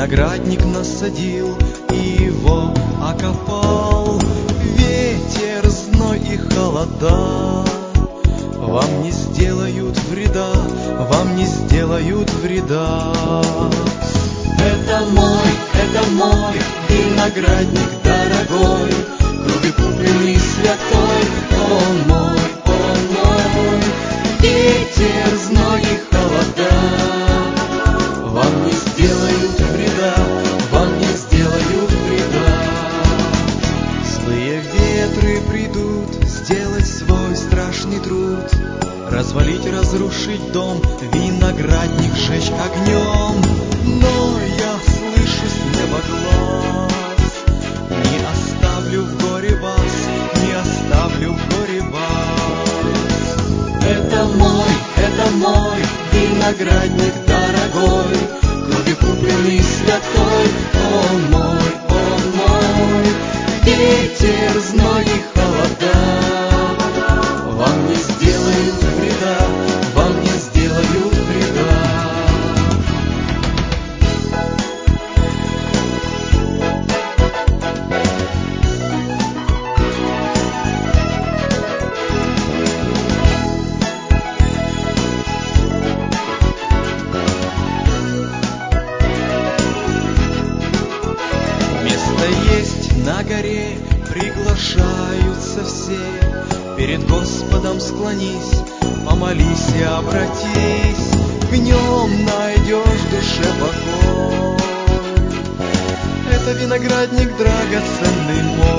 виноградник насадил и его окопал. Ветер, зной и холода вам не сделают вреда, вам не сделают вреда. Это мой виноградник дорогой, кровью купленный святой. Он мой, он мой. Ветер, зной и холода вам не сделают вреда, вам не сделают вреда. Злые ветры придут сделать свой страшный труд, развалить, разрушить дом, виноградник сжечь огнем. Но я слышу с неба глаз: не оставлю в горе вас, не оставлю в горе вас. Это мой виноградник дорогой, кровью купленный святой. Он мой, он мой. Ветер, зной и холода вам не сделают вреда, вам не сделают вреда. На горе приглашаются все, перед Господом склонись, помолись и обратись, в нем найдешь душе покой. Это виноградник драгоценный мой.